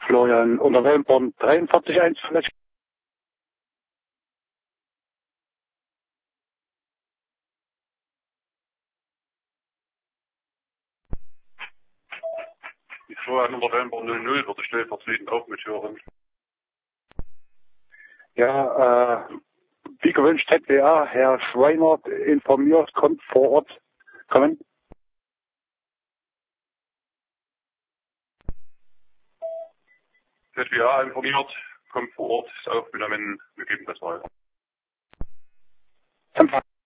Florian, unter Wellenborn 43.1. Ich Florian unter Wellenborn 00 würde stellvertretend auch mithören. Ja, wie gewünscht ZWA, Herr Schweinert informiert, kommt vor Ort. Kommen. ZWA informiert, kommt vor Ort, ist aufgenommen, wir geben das weiter. Empfang.